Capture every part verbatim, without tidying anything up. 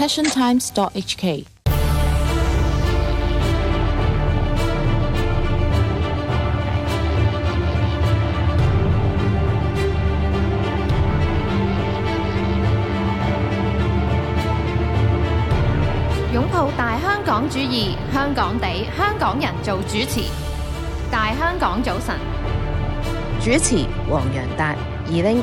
passion times dot h k。 擁抱大香港主義，香港地，香港人做主持。大香港早晨， 主持黃洋達、二拎。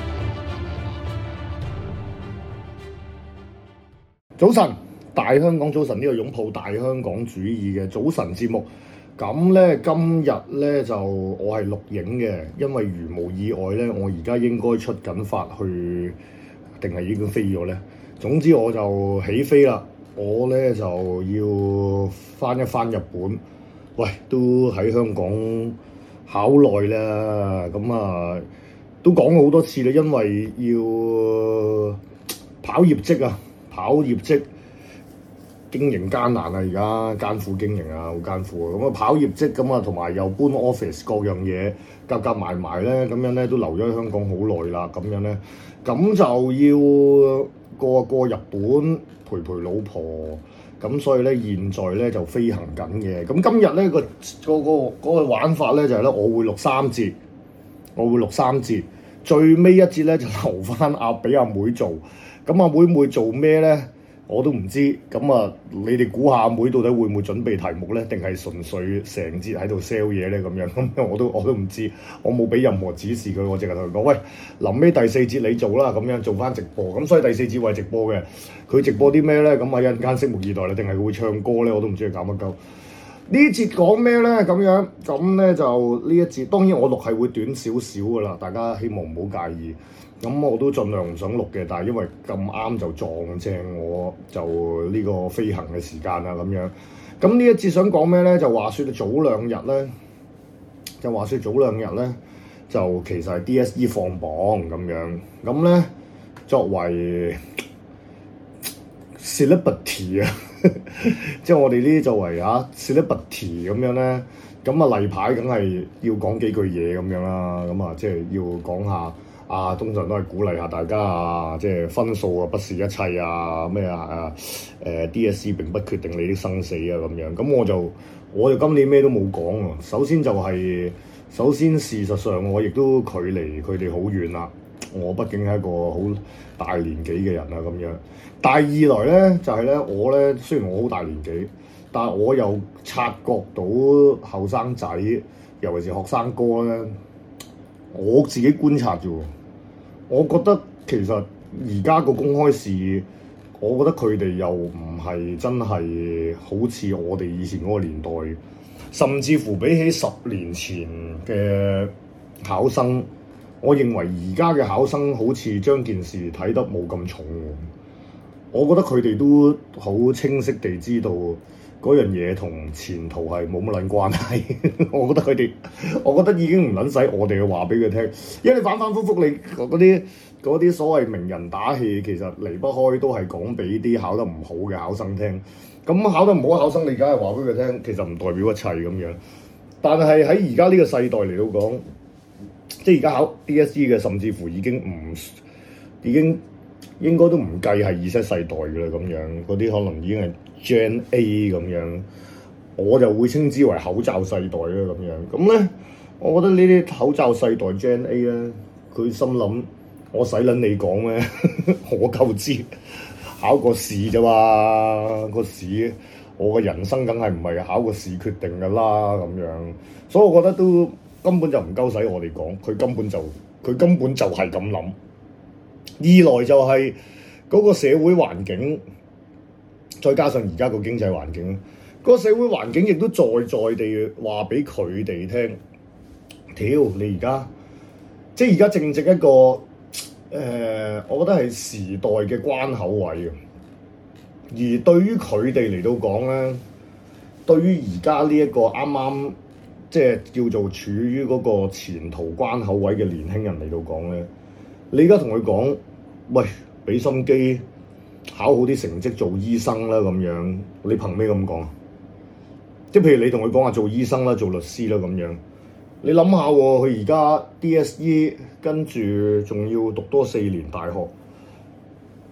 早晨，大香港早晨，呢個擁抱大香港主義嘅早晨節目。咁咧，今日咧就我係錄影嘅，因為如無意外咧，我而家應該出緊發去，定係已經飛咗咧。總之我就起飛啦。我咧就要翻一翻日本，喂，都喺香港考耐啦，咁啊都講咗好多次啦，因為要跑業績啊，跑業績經營艱難啊，而家艱苦經營啊，好艱苦啊，咁啊跑業績咁啊，同埋又搬 office 各樣嘢夾夾埋埋咧，咁樣咧都留咗喺香港好耐啦，咁樣咧，咁就要過過日本。陪陪老婆，咁所以咧，現在咧就飛行緊嘅。咁今日咧個個個嗰個玩法咧就係咧，我會錄三節，我會錄三節，最尾一節咧就留翻阿俾阿妹做。咁阿妹妹做咩咧？我都唔知。咁啊，你哋估下阿妹到底會唔會準備題目咧？定係純粹成節喺度 sell 嘢咧？咁樣咁我都我都唔知。我冇俾任何指示佢，我淨係同佢講：喂，臨尾第四節你做啦，咁樣做翻直播。咁所以第四節會係直播嘅。佢直播啲咩咧？咁啊一陣間拭目以待啦。定係佢會唱歌咧？我都唔知佢搞乜鳩。呢節講咩咧？咁樣咁咧就呢一節，當然我錄係會短少少噶啦，大家希望唔好介意。咁我都盡量唔想錄嘅，但係因為咁啱就撞正我就呢個飛行嘅時間啊咁樣。咁呢一節想講咩咧？就話説早兩日咧，就話説早兩日咧，就其實係 D S E 放榜咁樣。咁咧作為 celebrity 啊，即係我哋呢啲作為啊 celebrity 咁樣咧，咁啊例牌梗係要講幾句嘢咁樣啦。咁啊即係要講下。啊，通常都係鼓勵下大家啊，即係分數啊不是一切啊，咩啊啊誒 D S E 並不決定你的生死啊咁樣。咁我就我就今年咩都冇講啊。首先就係、是、首先事實上我亦都距離佢哋好遠啦。我畢竟係一個好大年紀嘅人啊咁樣。但係二來咧就係、是、咧我咧雖然我好大年紀，但係我又察覺到後生仔，尤其是學生哥咧，我自己觀察啫喎。我覺得其實而家個公開試，我覺得佢哋又唔係真係好似我哋以前嗰個年代，甚至乎比起十年前嘅考生，我認為而家嘅考生好似將件事睇得冇咁重。我覺得佢哋都好清晰地知道嗰樣嘢同前途係冇乜撚關係。我覺得佢哋，我覺得已經唔撚使我哋去話俾佢聽，因為你反反覆覆你嗰啲嗰啲所謂名人打氣，其實離不開都係講俾啲考得唔好嘅考生聽。咁考得唔好嘅考生，你梗係話俾佢聽，其實唔代表一切咁樣。但係喺而家呢個世代嚟到講，即係而家考 D S E 嘅，甚至乎已經唔已經應該都唔計係二七世代嘅啦咁樣，嗰啲可能已經係Gen A 咁樣，我就會稱之為口罩世代啦咁樣。咁咧，我覺得呢啲口罩世代 Gen A 咧，佢心諗我使撚你講咩？我夠知考個試啫嘛，個試我嘅人生梗係唔係考個試決定㗎啦咁樣。所以我覺得都根本就唔夠使我哋講，佢根本就佢根本就係咁諗。二來就係嗰個社會環境。再加上而家個經濟環境，個社會環境亦都在在地話俾佢哋聽。屌你而家，即係而家正值一個誒、呃，我覺得係時代嘅關口位啊。而對於佢哋嚟到講咧，對於而家呢一個啱啱即係叫做處於嗰個前途關口位嘅年輕人嚟到講咧，你而家同佢講，喂，俾心機。考好啲成績做醫生啦咁樣，你憑咩咁講啊？即係譬如你同佢講話做醫生啦、做律師啦咁樣，你諗下喎，佢而家 D S E 跟住仲要讀多四年大學，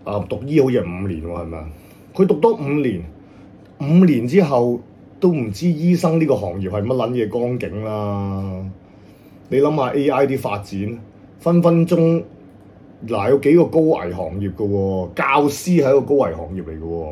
啊讀醫好似係五年喎，係咪啊？佢讀多五年，五年之後都唔知醫生呢個行業係乜撚嘢光景啦。你諗下 A I 啲發展，分分鐘嗱有幾個高危行業嘅喎，教師係一個高危行業嚟嘅喎，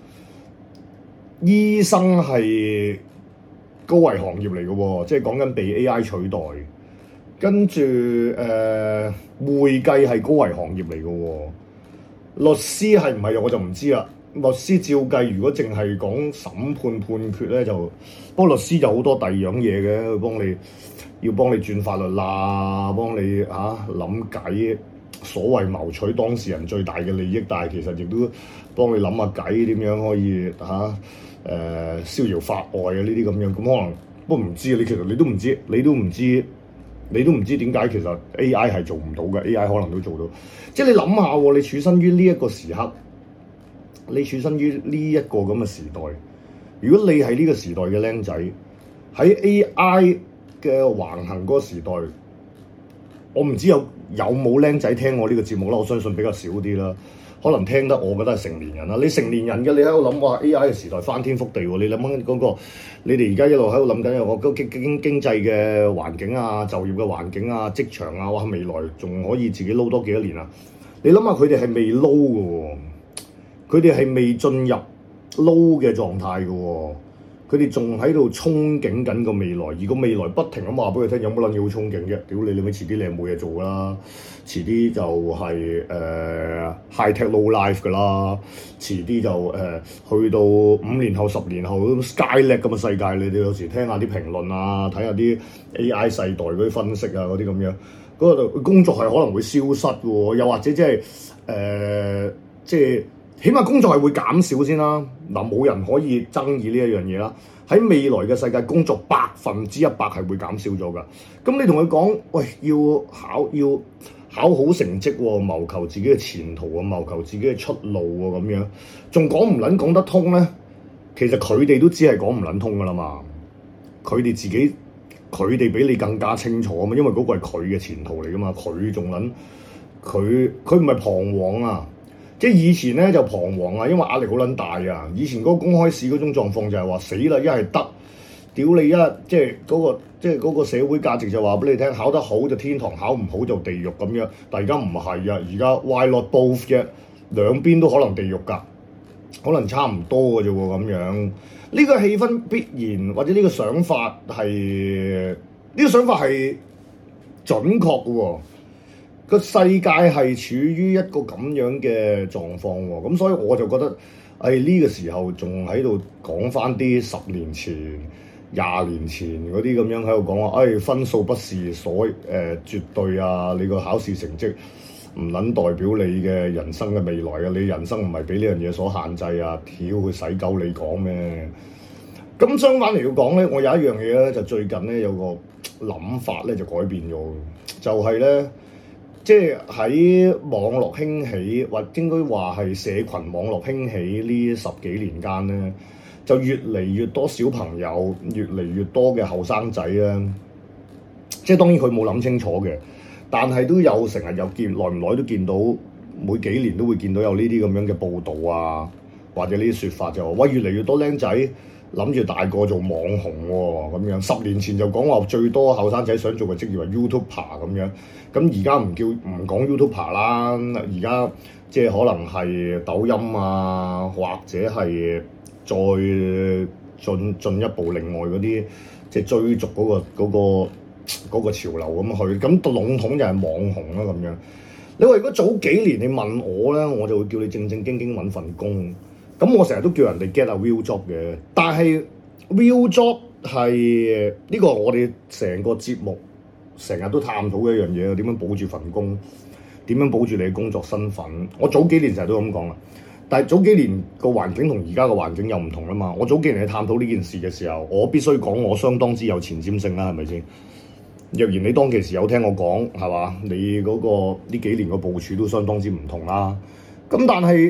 醫生係高危行業嚟嘅喎，即係講緊被 A I 取代。跟住誒、呃、會計係高危行業嚟嘅喎，律師係唔係我就唔知啦。律師照計，如果淨係講審判判決咧，就不過律師就好多第二樣嘢嘅，幫你要幫你轉法律啦，幫你嚇諗計，所謂謀取當事人最大嘅利益，但係其實亦都幫你諗下計點樣可以嚇誒、啊呃、逍遙法外啊呢啲咁樣，咁可能不過唔知啊，你其實你都唔知，你都唔知。你都唔知點解其實 A I 係做唔到嘅 ，A I 可能都做到。即係你諗下喎，你處身於呢一個時刻，你處身於呢一個咁嘅時代。如果你係呢個時代嘅僆仔，喺 A I 嘅橫行嗰個時代，我唔知有有冇僆仔聽我呢個節目啦。我相信比較少啲啦。可能聽得我覺得係成年人啦。你成年人嘅，你喺度諗話 A I 嘅時代翻天覆地喎。你諗緊嗰個，你哋而家一路喺度諗緊有個經經經濟嘅環境啊、就業嘅環境啊、職場啊，哇！未來仲可以自己撈多幾多年啊？你諗下佢哋係未撈嘅喎，佢哋係未進入撈嘅狀態嘅喎，佢哋仲喺度憧憬緊個未來，而個未來不停咁話俾佢聽，有乜撚嘢好憧憬嘅？屌你，你咪遲啲你係冇嘢做㗎啦，遲啲就係、是、誒、呃、high tech low life 㗎啦，遲啲就誒、呃、去到五年後、十年後 Skynet 咁嘅世界，你哋有時聽下啲評論啊，睇下啲 A I 世代嗰啲分析啊，嗰啲咁樣，嗰度工作係可能會消失嘅喎，又或者即係誒即係。起碼工作係會減少先啦，嗱冇人可以爭議呢一樣嘢啦。喺未來嘅世界，工作百分之一百係會減少咗㗎。咁你同佢講，喂，要考要考好成績喎，謀求自己嘅前途啊，謀求自己嘅出路喎，咁樣仲講唔撚講得通咧？其實佢哋都只係講唔撚通㗎啦嘛。佢哋自己佢哋比你更加清楚啊嘛，因為嗰個係佢嘅前途嚟㗎嘛。佢仲撚佢佢唔係彷徨啊！即係以前咧就彷徨啊，因為壓力好撚大啊。以前嗰個公開試嗰種狀況就係話死啦，一係得，屌你一即係嗰個即係嗰個社會價值就話俾你聽，考得好就天堂，考唔好就地獄咁樣。但而家唔係啊，而家 why not both 嘅，兩邊都可能地獄㗎，可能差唔多嘅啫喎咁樣。呢個氣氛必然或者呢個想法係呢個想法係準確嘅喎。個世界係處於一個咁樣嘅狀況喎，咁所以我就覺得，誒呢個時候仲喺度講翻啲十年前、廿年前嗰啲咁樣喺度講話，誒分數不是所誒絕對啊，你個考試成績唔撚代表你嘅人生嘅未來啊，你人生唔係俾呢樣嘢所限制啊，屌佢使鳩你講咩？咁相反嚟要講咧，我有一樣嘢咧，就最近咧有個諗法咧就改變咗，就係咧。即係喺網絡興起，或應該話係社群網絡興起呢十幾年間咧，就越嚟越多小朋友，越嚟越多嘅後生仔咧。即係當然佢冇諗清楚嘅，但係都有成日有見，耐唔耐都見到，每幾年都會見到有呢啲咁樣嘅報導啊，或者呢啲説法就話，喂，越嚟越多僆仔諗住大個做網紅喎、哦，咁樣十年前就講話最多後生仔想做嘅職業係 YouTuber 咁樣，咁而家唔叫唔講 YouTuber 啦，而家即係可能係抖音啊，或者係再進進一步另外嗰啲即係追逐嗰、嗰個嗰、嗰個嗰個潮流咁去，咁籠統就係網紅啦咁樣。你話如果早幾年你問我咧，我就會叫你正正經經揾份工。咁我成日都叫人哋 get a real job 嘅，但係 real job 係呢、呢個我哋成個節目成日都探討嘅一樣嘢，點樣保住份工，點樣保住你嘅工作身份。我早幾年成日都咁講啦，但係早幾年個環境同而家個環境又唔同啦嘛。我早幾年去探討呢件事嘅時候，我必須講我相當之有前瞻性啦，係咪先？若然你當其時有聽我講，係嘛？你嗰、嗰個呢幾年個部署都相當之唔同啦。咁但係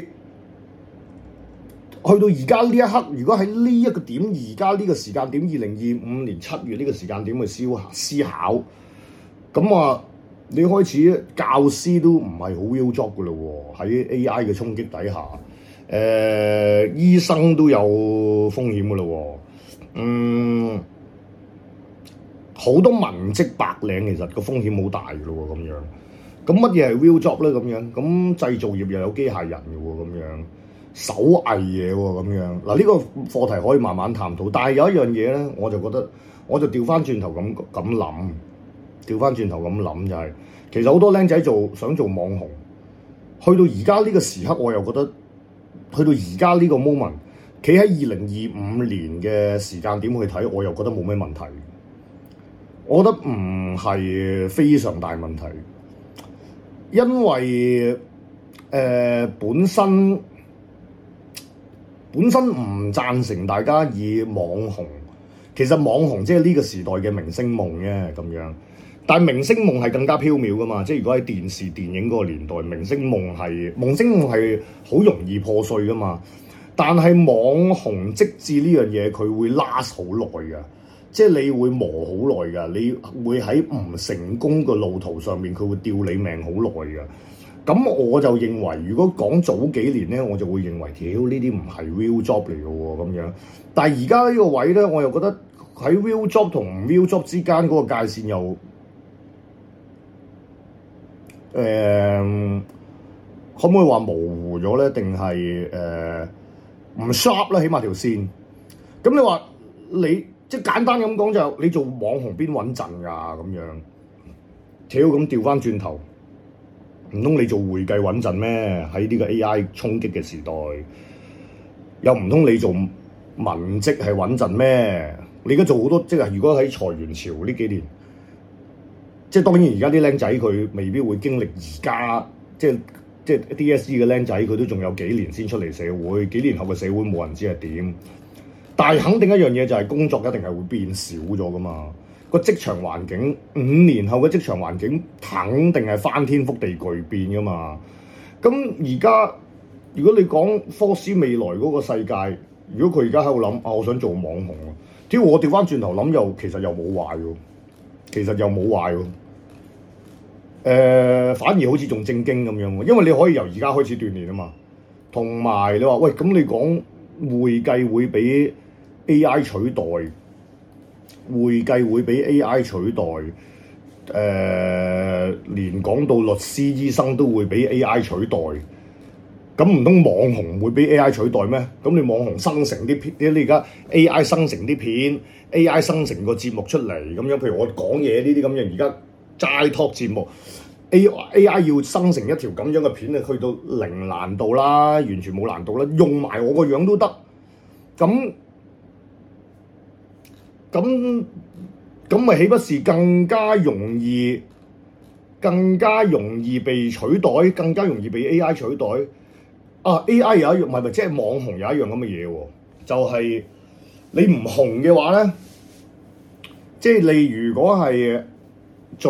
去到而家呢一刻，如果喺呢一個點，而家呢個時間點，二零二五年七月呢個時間點去思思考，咁啊， 你開始教師都唔係好 real job 噶咯喎，喺 A I 嘅衝擊底下，誒、呃、醫生都有風險噶咯喎，嗯，好多文職白領其實個風險好大噶咯喎，咁樣，咁乜嘢係 real job 咧？咁樣，咁製造業又有機械人嘅喎，咁樣，手藝嘢喎，咁樣，嗱呢個課題可以慢慢探討，但係有一樣嘢咧，我就覺得，我就調翻轉頭咁咁諗。調翻轉頭咁諗就係、是，其實好多僆仔做想做網紅，去到而家呢個時刻，我又覺得，去到而家呢個 moment，企喺二零二五年嘅時間點去睇，我又覺得冇咩問題。我覺得唔係非常大問題，因為誒、呃、本身本身唔贊成大家以網紅，其實網紅即係呢個時代嘅明星夢嘅咁樣。但係明星夢係更加飄渺噶嘛，即係如果喺電視電影嗰個年代，明星夢係明星夢係好容易破碎噶嘛。但係網紅職志呢樣嘢，佢會 last 好耐噶，即係你會磨好耐噶，你會喺唔成功嘅路途上面，佢會吊你命好耐噶。咁我就認為，如果講早幾年咧，我就會認為，屌呢啲唔係 real job 嚟嘅喎咁樣。但係而家呢個位咧，我又覺得喺 real job 同唔 real job 之間嗰個界線又〜誒、呃，可唔可以話模糊咗咧？定係誒唔 sharp 咧？起碼條線。咁你話你即係簡單咁講就，你做網紅邊穩陣㗎咁樣？屌咁調翻轉頭，唔通你做會計穩陣咩？喺呢個 A I 衝擊嘅時代，又唔通你做文職係穩陣咩？你而家做好多即係，如果喺裁員潮呢幾年。即係當然，而家啲僆仔佢未必會經歷而家，即係即係 D S E 嘅僆仔，佢都仲有幾年先出嚟社會，幾年後嘅社會冇人知係點。但係肯定一樣嘢就係工作一定係會變少咗噶嘛。個職場環境五年後嘅職場環境肯定係翻天覆地巨變噶嘛。咁而家如果你講科斯未來嗰個世界，如果佢而家喺度諗啊，我想做網紅啊，屌我調翻轉頭諗又其實又冇壞喎，其實又冇壞喎。誒、呃、反而好似仲正經咁樣喎，因為你可以由而家開始鍛鍊啊嘛。同埋你話喂，咁你講會計會俾 A I 取代，會計會俾 A I 取代，誒、呃、連講到律師、醫生都會俾 A I 取代，咁唔通網紅會俾 A I 取代咩？咁你網紅生成啲片，你而家 A I 生成啲片 ，A I 生成個節目出嚟咁樣，譬如我講嘢呢啲咁樣，而家。齋 talk 節目 A I 要生成一條咁樣嘅片啊，去到零難度啦，完全冇難度啦，用埋我個樣都得。咁咁咁咪豈不是更加容易、更加容易被取代、更加容易被 A I 取代？啊 A I 有一樣，唔係咪即係網紅有一樣咁嘅嘢喎？就係、是、你唔紅嘅話咧，即係你如果係。做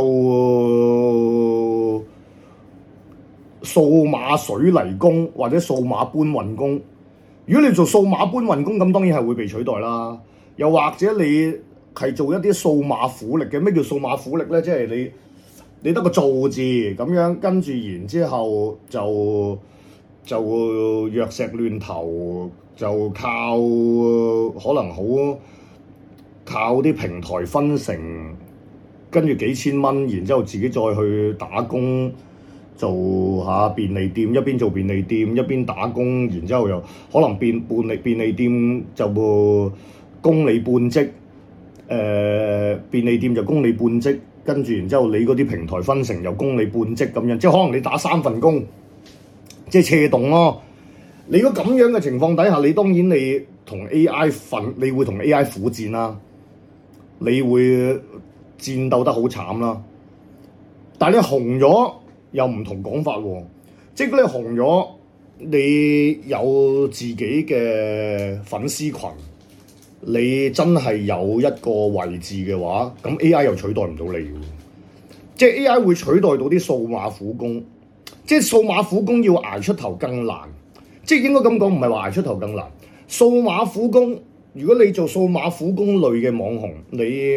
數碼水泥工或者數碼搬運工，如果你做數碼搬運工，咁當然係會被取代啦。又或者你係做一啲數碼苦力嘅，咩叫數碼苦力咧？即係你你得個做字咁樣，跟住然之後就就弱石亂投，就靠可能好靠啲平台分成。跟住幾千蚊，然之後自己再去打工做下便利店，一邊做便利店一邊打工，然之後又可能變便利便利店就會供你半職，誒、呃、便利店就供你半職，跟住然之後你嗰啲平台分成又供你半職咁樣，即係可能你打三份工，即係斜動咯。你如果咁樣嘅情況底下，你當然你同 A I 奮，你會同 A I 苦戰啦，你會。戰鬥得好慘啦，但係你紅咗又唔同講法喎，即係如果你紅咗，你有自己嘅粉絲群，你真係有一個位置嘅話，咁 A I 又取代唔到你嘅，即係 A I 會取代到啲數碼苦工，即係數碼苦工要捱出頭更難，即係應該咁講，唔係話捱出頭更難，數碼苦工，如果你做數碼苦工類嘅網紅，你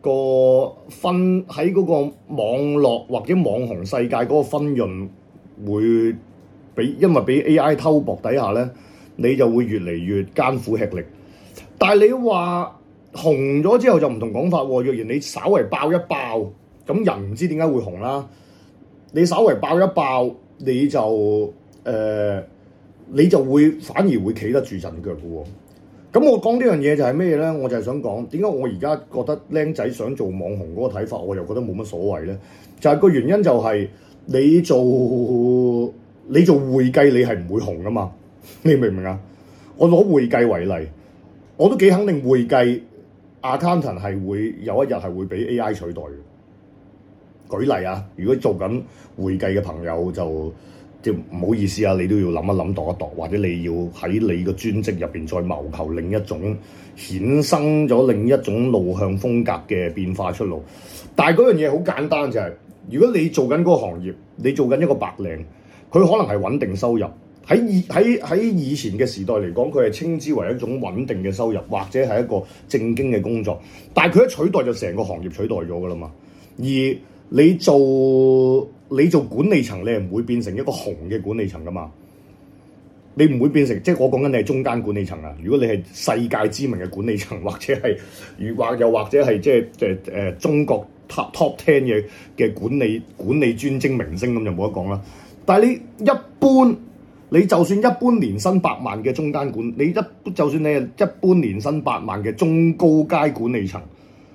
個分喺嗰個網絡或者網紅世界嗰個分潤會俾，因為俾 A I 偷薄底下咧，你就會越嚟越艱苦吃力。但係你話紅咗之後就唔同講法喎。若然你稍為爆一爆，咁人唔知點解會紅啦。你稍為爆一爆，你就誒、呃，你就會反而會企得住陣腳嘅喎。咁我講呢樣嘢就係咩咧？我就係想講點解我而家覺得僆仔想做網紅嗰個睇法，我又覺得冇乜所謂咧。就係、是、個原因就係你做你做會計，你係唔會紅噶嘛？你明唔明啊？我攞會計為例，我都幾肯定會計 accountant 係會有一日係會俾 A I 取代嘅。舉例啊，如果做緊會計嘅朋友就即係唔好意思啊，你都要諗一諗度一度，或者你要喺你個專職入邊再謀求另一種衍生咗另一種路向風格嘅變化出路。但係嗰樣嘢好簡單就係、是，如果你做緊嗰個行業，你做緊一個白領，佢可能係穩定收入。喺以喺喺以前嘅時代嚟講，佢係稱之為一種穩定嘅收入，或者係一個正經嘅工作。但係佢一取代就成個行業取代咗㗎啦嘛。而你做你做管理層，你係唔會變成一個紅嘅管理層㗎嘛？你唔會變成，即係我講緊你係中間管理層啊。如果你係世界知名嘅管理層，或者係如或又或者係即係誒誒中國 top top ten 嘅嘅管理管理專精明星，咁就冇得講啦。但係你一般，你就算一般年薪百萬嘅中間管，你一就算你係一般年薪百萬嘅中高階管理層，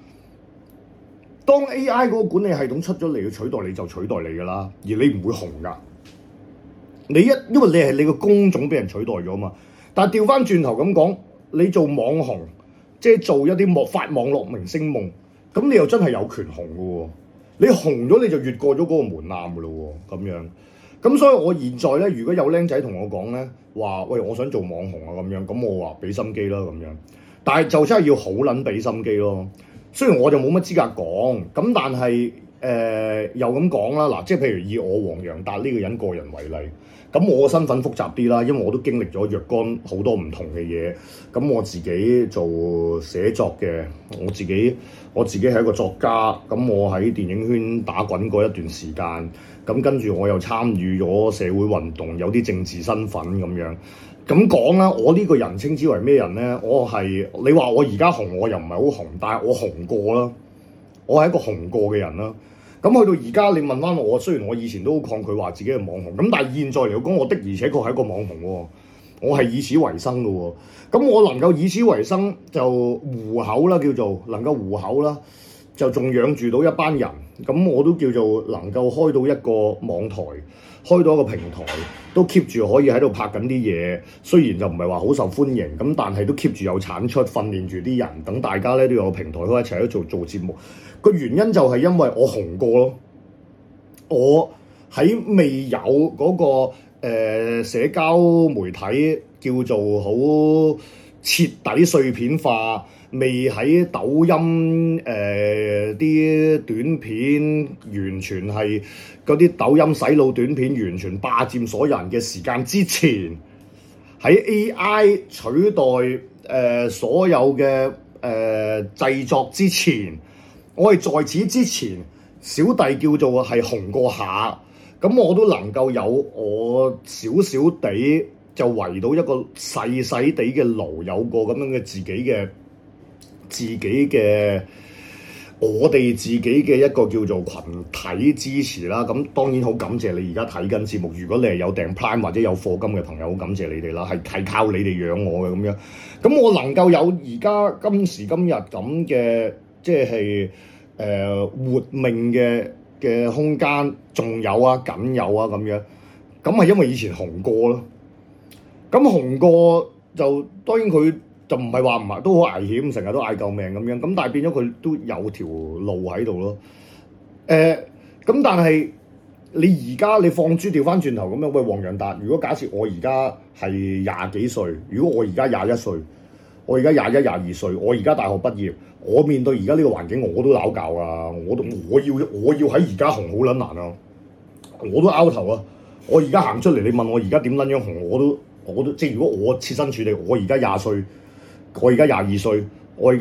當 A I 嗰個管理系統出咗嚟要取代你，就取代你㗎啦，而你唔會紅㗎。你一因為你係你個工種俾人取代咗嘛。但係調翻轉頭咁講，你做網紅，即係做一啲莫發網絡明星夢，咁你又真係有權紅㗎喎。你紅咗你就越過咗嗰個門檻㗎咯喎，咁樣。咁所以我現在咧，如果有僆仔同我講咧，話喂我想做網紅啊咁樣，咁我話俾心機啦咁樣。但係就真係要好撚俾心機咯。雖然我就冇乜資格講，咁但係誒、呃、又咁講啦。嗱，即係譬如以我黃洋達呢個人個人為例，咁我身份複雜啲啦，因為我都經歷咗若干好多唔同嘅嘢。咁我自己做寫作嘅，我自己我自己係一個作家，咁我喺電影圈打滾過一段時間。咁跟住我又參與咗社會運動，有啲政治身份咁樣。咁講啦，我呢個人稱之為咩人咧？我係你話我而家紅，我又唔係好紅，但係我紅過啦。我係一個紅過嘅人啦。咁去到而家，你問翻我，雖然我以前都好抗拒話自己係網紅，咁但係現在嚟講，我的而且確係一個網紅喎。我係以此為生嘅喎。咁我能夠以此為生，就糊口啦，叫做能夠糊口啦。就仲養住到一班人，咁我都叫做能夠開到一個網台，開到一個平台，都 keep 住可以喺度拍緊啲嘢。雖然就唔係話好受歡迎，咁但係都 keep 住有產出，訓練住啲人，等大家咧都有個平台可以一齊喺度做做節目。個原因就係因為我紅過咯，我喺未有嗰個、呃、社交媒體叫做好徹底碎片化。未喺抖音誒啲、呃、短片完全係嗰啲抖音洗腦短片完全霸佔所有人嘅時間之前，喺 A I 取代誒、呃、所有嘅誒、呃、製作之前，我係在此之前，小弟叫做係紅過下，咁我都能夠有我少少地就圍到一個細細地嘅爐，有個咁樣嘅自己嘅。自己嘅我哋自己嘅一個叫做群體支持啦，咁當然好感謝你而家睇緊節目。如果你係有訂 Prime 或者有課金嘅朋友，好感謝你哋啦，係係靠你哋養我嘅咁樣。咁我能夠有而家今時今日咁嘅即係誒、呃、活命嘅嘅空間，仲有啊，僅有啊咁樣。咁係因為以前紅過咯。咁紅過就當然佢。就唔係話唔係都好危險，成日都嗌救命咁樣，咁但係變咗佢都有條路喺度咯。誒、呃，咁但係你而家你放豬調翻轉頭咁樣，喂，黃洋達，如果假設我而家係廿幾歲，如果我而家廿一歲，我而家廿一廿二歲，我而家大學畢業，我面對而家呢個環境，我都拗教啊，我都我要我要喺而家紅好撚難啊，我都拗頭啊，我而家行出嚟，你問我而家點撚樣紅，我都我都即係如果我設身處地，我而家廿歲。我而家廿二歲，我而家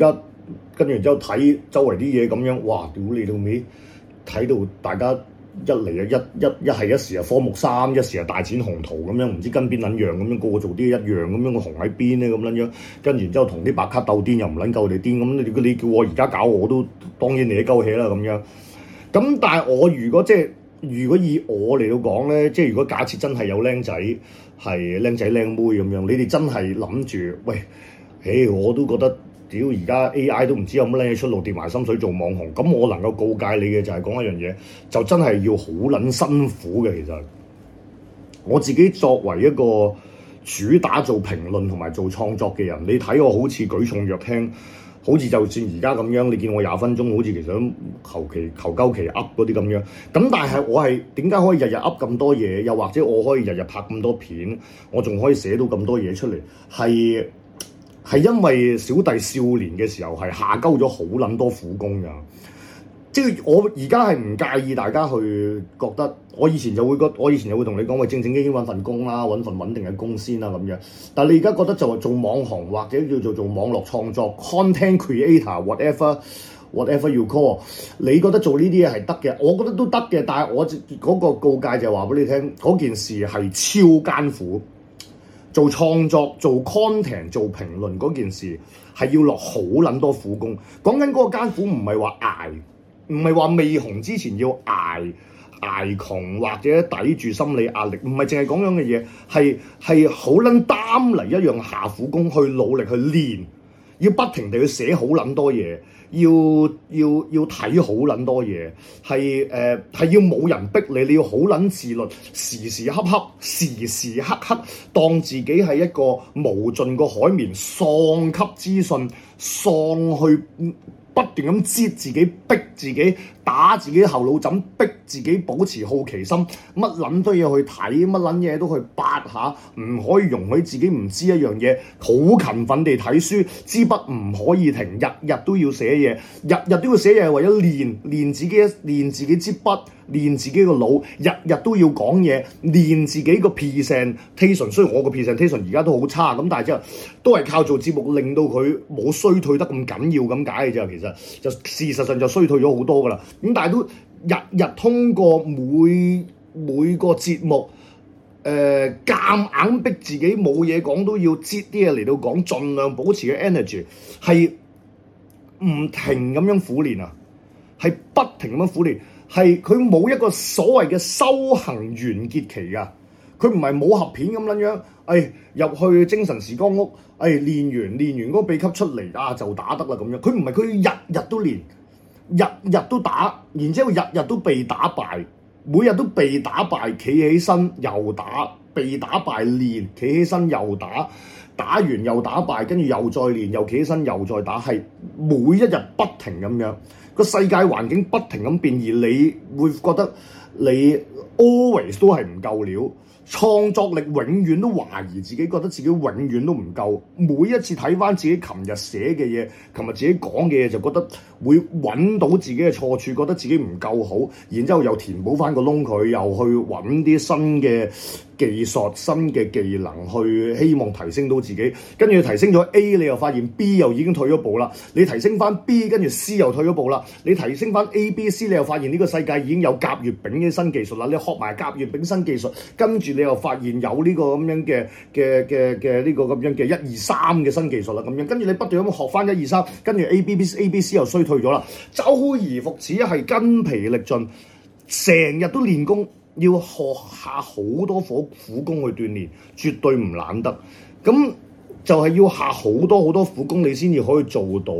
跟住然之後睇周圍啲嘢咁樣，哇！屌你老味，睇到大家一嚟啊一一一係一時啊科目三，一時啊大展宏圖咁樣，唔知跟邊撚樣咁樣，個個做啲一樣咁樣，個紅喺邊咧咁撚樣，跟住然之後同啲白卡鬥癲又唔撚夠我哋癲，咁你你叫我而家搞我都當然你都鳩氣啦咁樣。咁但係我如果即係如果以我嚟到講咧，即係如果假設真係有僆仔係僆仔僆妹咁樣，你哋真係諗住喂，誒我都覺得。屌而家 A I 都唔知有乜撚嘢出路，跌埋心水做網紅，咁我能夠告誡你嘅就係講一樣嘢，就真係要好撚辛苦嘅。其實我自己作為一個主打做評論同埋做創作嘅人，你睇我好似舉重若輕，好似就算而家咁樣，你見我廿分鐘，好似其實都求其求鳩其噏嗰啲咁樣。咁但係我係點解可以日日噏咁多嘢？又或者我可以日日拍咁多片，我仲可以寫到咁多嘢出嚟？係。係因為小弟少年嘅時候係下鳩咗好撚多苦功㗎，即係我而家係唔介意大家去覺得，我以前就會覺，我以前就會同你講，喂，正正經經揾份工啦，揾份穩定嘅工先啦咁樣。但係你而家覺得就係做網紅或者叫做做網絡創作 content creator whatever whatever you call， 你覺得做呢啲嘢係得嘅，我覺得都得嘅。但係我嗰個告誡就係話俾你聽，嗰件事係超艱苦。做創作、做 content、做評論嗰件事係要落好撚多苦功。講緊嗰個艱苦唔係話捱，唔係話未紅之前要捱捱窮或者抵住心理壓力，唔係淨係講樣嘅嘢，係係好撚擔嚟一樣下苦功去努力去練，要不停地去寫好撚多嘢。要要要睇好撚多嘢，係誒係要冇人逼你，你要好撚自律，時時刻刻時時刻刻當自己係一個無盡個海綿，喪吸資訊，喪去不斷咁擠自己，逼自己，打自己後腦枕，逼自己保持好奇心，乜撚都要去睇，乜撚嘢都去八下，唔可以容許自己唔知一樣嘢，好勤奮地睇書，支筆唔可以停，日日都要寫嘢，日日都要寫嘢係為咗練練自己，練自己支筆，練自己個腦，日日都要講嘢，練自己個 presentation。雖然我個 presentation 而家都好差，咁但係之後都係靠做節目令到佢冇衰退得咁緊要咁解嘅啫。其實就事實上就衰退咗好多噶啦。咁但係都日日通過每每個節目，誒夾硬逼自己冇嘢講都要擠啲嘢嚟到講，盡量保持嘅 energy 係唔停咁樣苦練啊，係不停咁樣苦練，係佢冇一個所謂嘅修行完結期噶，佢唔係武俠片咁樣樣，誒入去精神時光屋，誒練完練完嗰個秘笈出嚟啊就打得啦咁樣，佢唔係，佢日日都練。日日都打，然之後日日都被打敗，每日都被打敗，企起身又打，被打敗練，企起身又打，打完又打敗，跟住又再練，又企起身又再打，係每一日不停咁樣，個世界環境不停咁變，而你會覺得你 always 都係唔夠料。創作力永遠都懷疑自己，覺得自己永遠都唔夠。每一次睇翻自己琴日寫嘅嘢，琴日自己講嘅嘢，就覺得會揾到自己嘅錯處，覺得自己唔夠好，然之後又填補翻個窿佢，又去揾啲新嘅技術、新嘅技能去希望提升到自己。跟住提升咗 A， 你又發現 B 又已經退咗步啦。你提升翻 B， 跟住 C 又退咗步啦。你提升翻 A、B、C， 你又發現呢個世界已經有甲、乙、丙嘅新技術啦。你學埋甲、乙、丙新技術，跟住你又發現有呢個咁樣嘅嘅嘅嘅呢個咁樣嘅一二三嘅新技術啦，咁樣跟住你不斷咁學翻一二三，跟住 A、B、B、A、B、C 又衰退咗啦，周而復始係筋疲力盡，成日都練功，要學下好多苦苦功去鍛鍊，絕對唔懶得。咁就係要下好多好多苦功，你先至可以做到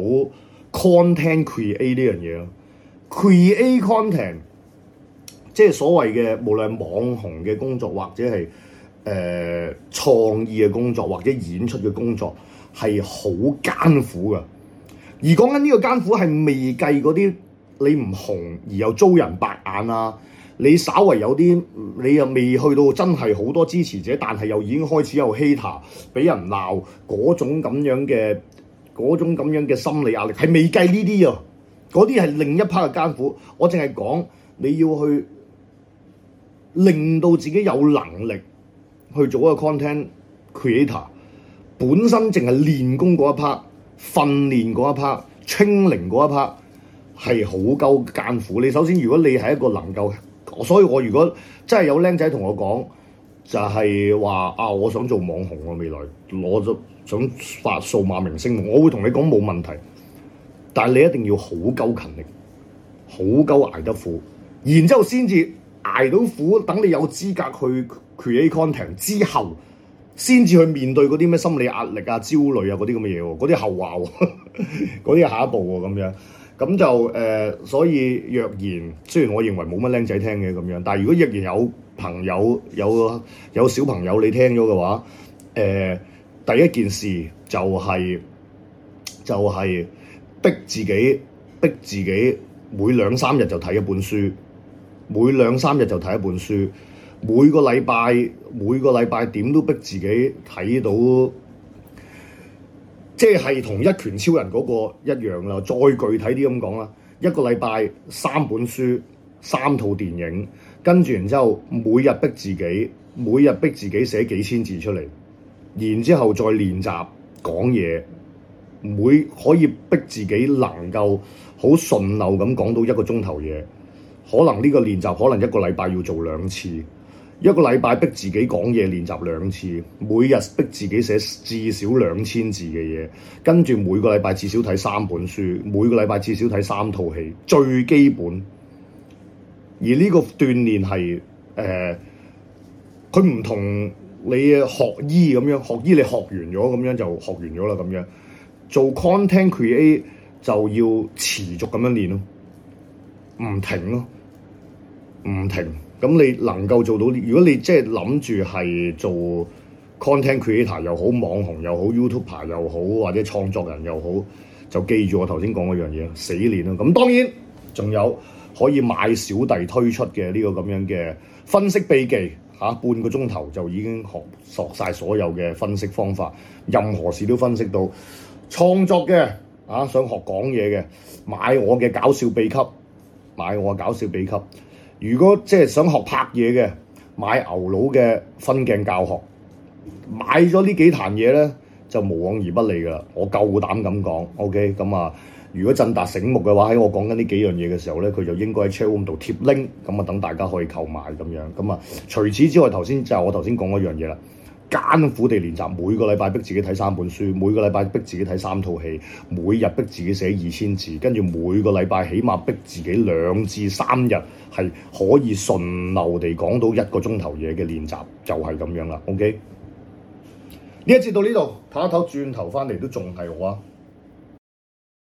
content create 呢樣嘢咯。create content。即係所謂嘅，無論網紅嘅工作，或者係誒、呃、創意嘅工作，或者演出嘅工作，係好艱苦㗎。而講緊呢個艱苦係未計嗰啲你唔紅而又遭人白眼啊，你稍為有啲你又未去到真係好多支持者，但係又已經開始有 hater 俾人鬧嗰種咁樣嘅嗰種咁樣嘅心理壓力，係未計呢啲啊。嗰啲係另一 part 嘅艱苦。我淨係講你要去令到自己有能力去做一個 content creator，本身淨係練功嗰一 part、訓練嗰一 part， 清零嗰一 part 係好鳩艱苦。你首先如果你係一個能夠，所以我如果真係有僆仔同我講，就係話啊，我想做網紅喎，未來攞咗想發數碼明星，我會同你講冇問題，但係你一定要好鳩勤力，好鳩捱得苦，然之後先至捱到苦，等你有資格去 create content 之後，先至去面對嗰啲咩心理壓力啊、焦慮啊嗰啲咁嘅嘢喎，嗰啲後話喎，嗰啲係下一步喎咁樣。咁就誒、呃，所以若然雖然我認為冇乜僆仔聽嘅咁樣，但係如果若然有朋友有有小朋友你聽咗嘅話，誒、呃、第一件事就係、是、就係、是、逼自己逼自己每兩三日就睇一本書，每兩三日就睇一本書，每個禮拜每個禮拜點都逼自己睇到。即係同一拳超人嗰個一樣啦，再具體啲咁講啦，一個禮拜三本書、三套電影，跟住然之後每日逼自己，每日逼自己寫幾千字出嚟，然之後再練習講嘢，每可以逼自己能夠好順溜咁講到一個鐘頭嘢，可能呢個練習可能一個禮拜要做兩次。一個禮拜逼自己講嘢練習兩次，每日逼自己寫至少兩千字嘅嘢，跟住每個禮拜至少睇三本書，每個禮拜至少睇三套戲，最基本。而呢個鍛鍊係誒，佢唔同你學醫咁樣，學醫你學完咗咁樣就學完咗啦咁樣。做 content create 就要持續咁樣練咯，唔停咯，唔停。咁你能夠做到，如果你即係諗住係做 content creator 又好，網紅又好 ，YouTuber 又好，或者創作人又好，就記住我頭先講嗰樣嘢，死練啦。咁當然仲有可以買小弟推出嘅呢個咁樣嘅分析秘技嚇、啊，半個鐘頭就已經學學曬所有嘅分析方法，任何事都分析到。創作嘅啊，想學講嘢嘅，買我嘅搞笑秘笈，買我嘅搞笑秘笈。如果即係想學拍嘢嘅，買牛佬嘅分鏡教學，買咗呢幾壇嘢咧，就無往而不利噶啦。我夠膽咁講 ，OK？ 咁啊，如果振達醒目嘅話，喺我講緊呢幾樣嘢嘅時候咧，佢就應該喺 chat room 度貼 link，咁啊等大家可以購買咁樣。咁啊，除此之外，頭先就係我頭先講嗰樣嘢啦。艱苦地練習，每個禮拜逼自己睇三本書，每個禮拜逼自己睇三套戲，每日逼自己寫二千字，跟住每個禮拜起碼逼自己兩至三日係可以順流地講到一個鐘頭嘢嘅練習，就係、是、咁樣啦。OK，呢一節到呢度，唞一唞，轉頭翻嚟都仲係我啊。